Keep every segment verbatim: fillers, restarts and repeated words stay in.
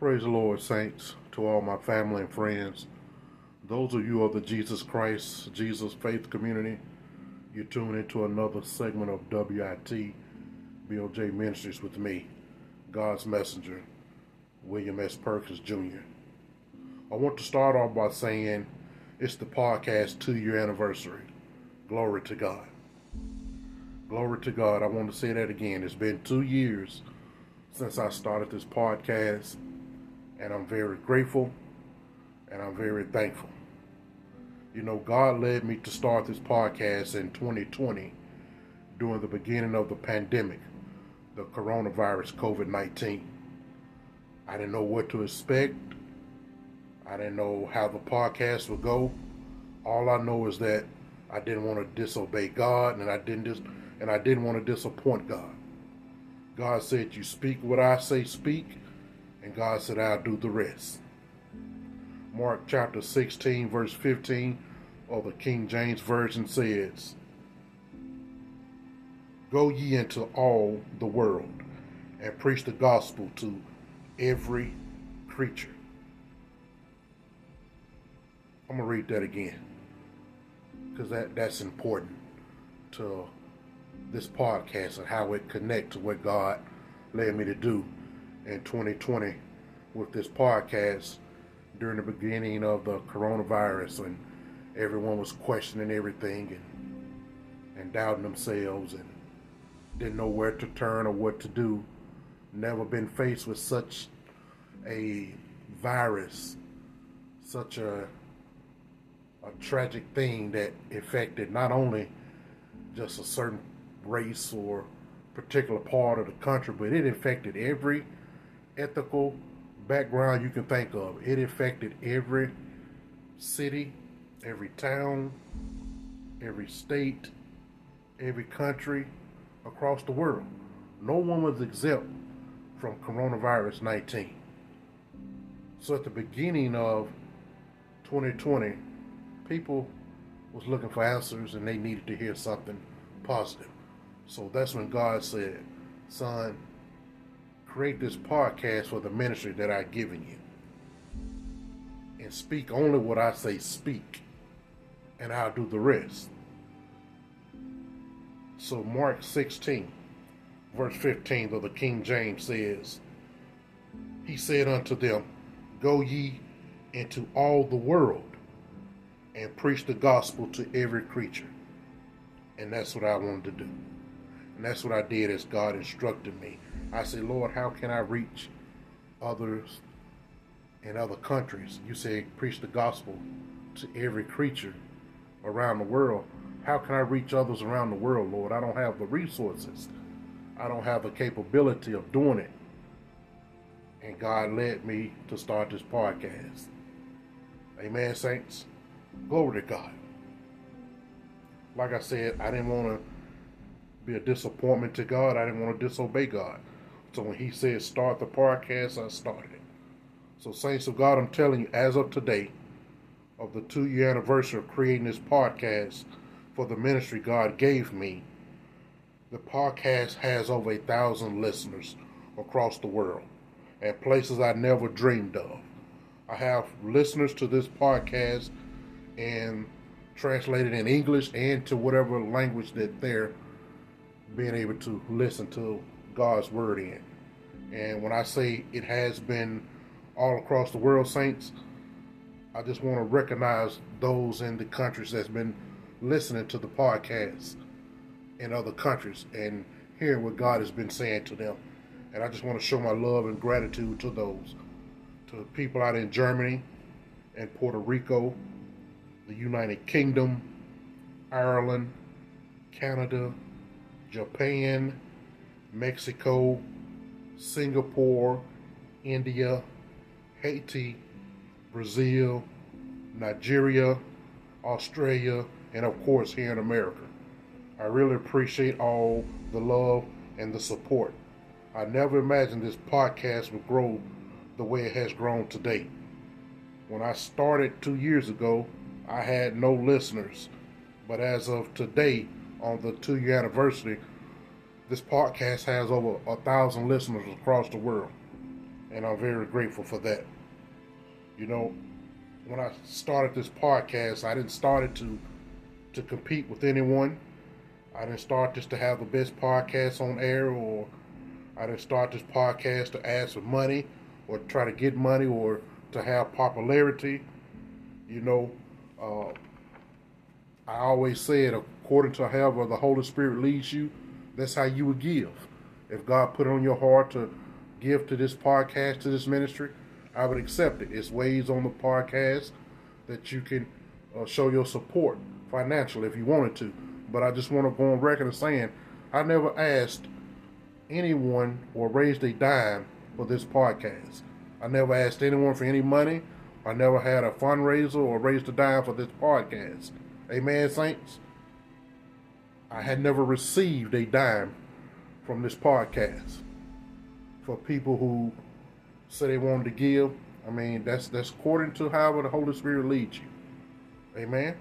Praise the Lord, saints, to all my family and friends. Those of you of the Jesus Christ, Jesus Faith Community, you tune into another segment of W I T B O J Ministries with me, God's Messenger, William S. Perkins, Junior I want to start off by saying it's the podcast two-year anniversary. Glory to God. Glory to God. I want to say that again. It's been two years since I started this podcast, and I'm very grateful and I'm very thankful. You know, God led me to start this podcast in twenty twenty during the beginning of the pandemic, the coronavirus, COVID nineteen. I didn't know what to expect. I didn't know how the podcast would go. All I know is that I didn't want to disobey God, and I didn't dis- and I didn't want to disappoint God. God said, "You speak what I say speak," and God said, "I'll do the rest." Mark chapter sixteen, verse fifteen of the King James Version says, "Go ye into all the world and preach the gospel to every creature." I'm going to read that again because that, that's important to this podcast and how it connects to what God led me to do in twenty twenty with this podcast during the beginning of the coronavirus, and everyone was questioning everything and, and doubting themselves and didn't know where to turn or what to do. Never been faced with such a virus, such a a tragic thing that affected not only just a certain race or particular part of the country, but it affected every ethical background you can think of. It affected every city, every town, every state, every country across the world. No one was exempt from coronavirus nineteen. So at the beginning of twenty twenty, people was looking for answers and they needed to hear something positive. So that's when God said, "Son, create this podcast for the ministry that I've given you. And speak only what I say speak, and I'll do the rest." So Mark sixteen, verse fifteen of the King James says, "He said unto them, Go ye into all the world and preach the gospel to every creature." And that's what I wanted to do. And that's what I did as God instructed me. I said, "Lord, how can I reach others in other countries?" You say, preach the gospel to every creature around the world. How can I reach others around the world, Lord? I don't have the resources. I don't have the capability of doing it. And God led me to start this podcast. Amen, saints. Glory to God. Like I said, I didn't want to be a disappointment to God. I didn't want to disobey God. So when he said start the podcast, I started it. So saints of God, I'm telling you, as of today, of the two-year anniversary of creating this podcast for the ministry God gave me, the podcast has over a thousand listeners across the world at places I never dreamed of. I have listeners to this podcast and translated in English and to whatever language that they're being able to listen to God's word in. And when I say it has been all across the world, saints, I just want to recognize those in the countries that's been listening to the podcast in other countries and hearing what God has been saying to them. And I just want to show my love and gratitude to those, to the people out in Germany and Puerto Rico, the United Kingdom, Ireland, Canada, Japan, Mexico, Singapore, India, Haiti, Brazil, Nigeria, Australia, and of course here in America. I really appreciate all the love and the support. I never imagined this podcast would grow the way it has grown today. When I started two years ago, I had no listeners. But as of today, on the two-year anniversary, this podcast has over a thousand listeners across the world. and I'm very grateful for that. You know, when I started this podcast, I didn't start it to to compete with anyone. I didn't start this to have the best podcast on air, or I didn't start this podcast to ask for money or try to get money or to have popularity. You know, uh, I always said, according to however the Holy Spirit leads you, that's how you would give. If God put it on your heart to give to this podcast, to this ministry, I would accept it. It's ways on the podcast that you can uh, show your support financially if you wanted to. But I just want to go on record as saying I never asked anyone or raised a dime for this podcast. I never asked anyone for any money. I never had a fundraiser or raised a dime for this podcast. Amen, saints? I had never received a dime from this podcast. For people who say they wanted to give, I mean, that's that's according to however the Holy Spirit leads you. Amen?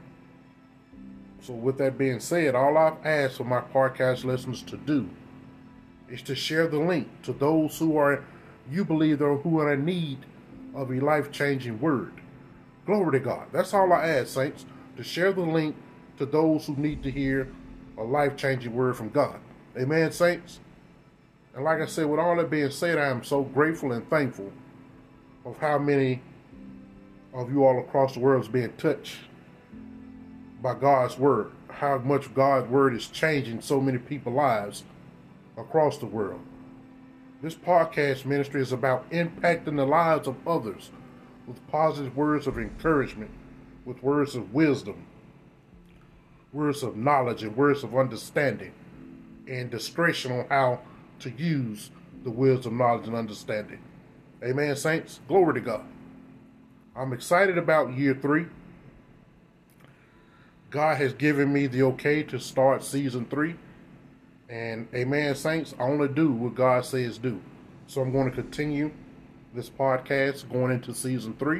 So with that being said, all I've asked for my podcast listeners to do is to share the link to those who are, you believe, are who are in need of a life-changing word. Glory to God. That's all I ask, saints, to share the link to those who need to hear a life-changing word from God. Amen, saints? And like I said, with all that being said, I am so grateful and thankful of how many of you all across the world is being touched by God's word, how much God's word is changing so many people's lives across the world. This podcast ministry is about impacting the lives of others with positive words of encouragement, with words of wisdom, words of knowledge, and words of understanding, and discretion on how to use the wisdom, knowledge, and understanding. Amen, saints? Glory to God. I'm excited about year three. God has given me the okay to start season three. And amen, saints, I only do what God says do. So I'm going to continue this podcast going into season three.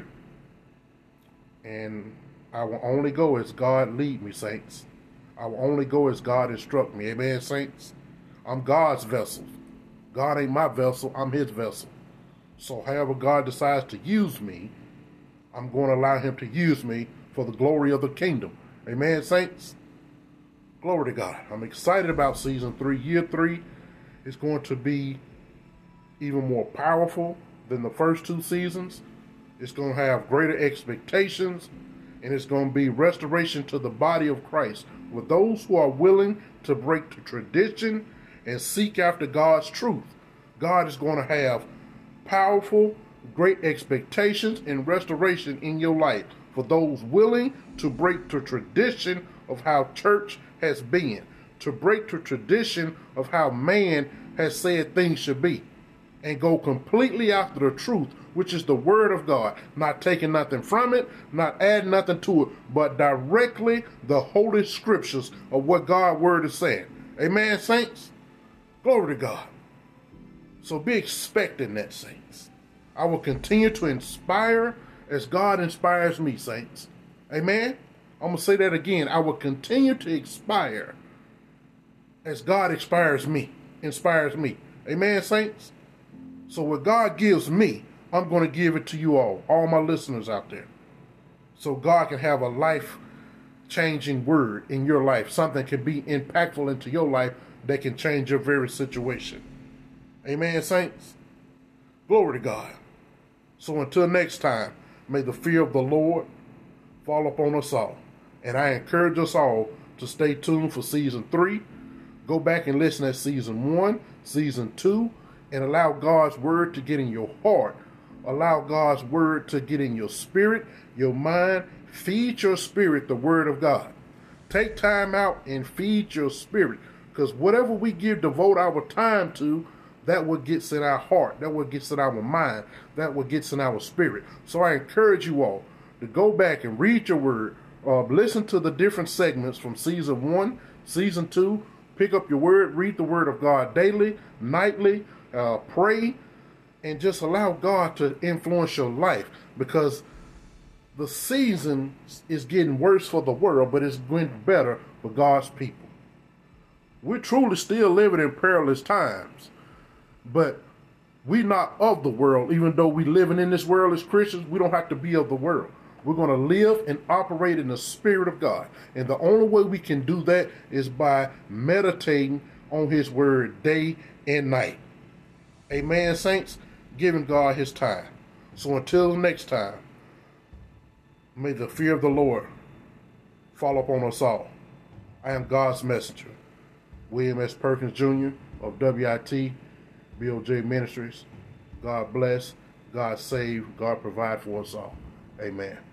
And I will only go as God lead me, saints. I will only go as God instruct me. Amen, saints? I'm God's vessel. God ain't my vessel. I'm his vessel. So however God decides to use me, I'm going to allow him to use me for the glory of the kingdom. Amen, saints? Glory to God. I'm excited about season three. Year three is going to be even more powerful than the first two seasons. It's going to have greater expectations, and it's going to be restoration to the body of Christ with those who are willing to break the tradition and seek after God's truth. God is going to have powerful, great expectations and restoration in your life for those willing to break the tradition of how church has been, to break the tradition of how man has said things should be, and go completely after the truth, which is the word of God, not taking nothing from it, not adding nothing to it, but directly the holy scriptures of what God's word is saying. Amen, saints? Glory to God. So be expecting that, saints. I will continue to inspire as God inspires me, saints. Amen? I'm going to say that again. I will continue to inspire as God inspires me. Inspires me. Amen, saints? So what God gives me, I'm going to give it to you all, all my listeners out there. So God can have a life-changing word in your life. Something can be impactful into your life that can change your very situation. Amen, saints? Glory to God. So until next time, may the fear of the Lord fall upon us all. And I encourage us all to stay tuned for season three. Go back and listen to season one, season two, and allow God's word to get in your heart. Allow God's word to get in your spirit, your mind. Feed your spirit the word of God. Take time out and feed your spirit. Because whatever we give, devote our time to, that what gets in our heart. That what gets in our mind. That what gets in our spirit. So I encourage you all to go back and read your word. Uh, listen to the different segments from season one, season two. Pick up your word. Read the word of God daily, nightly. Uh, pray. And just allow God to influence your life. Because the season is getting worse for the world, but it's getting better for God's people. We're truly still living in perilous times. But We're not of the world. Even though we living in this world as Christians, we don't have to be of the world. We're going to live and operate in the Spirit of God. And the only way we can do that is by meditating on his word day and night. Amen, saints? Giving God his time. So until next time, may the fear of the Lord fall upon us all. I am God's messenger, William S. Perkins, Junior of W I T B O J Ministries. God bless, God save, God provide for us all. Amen.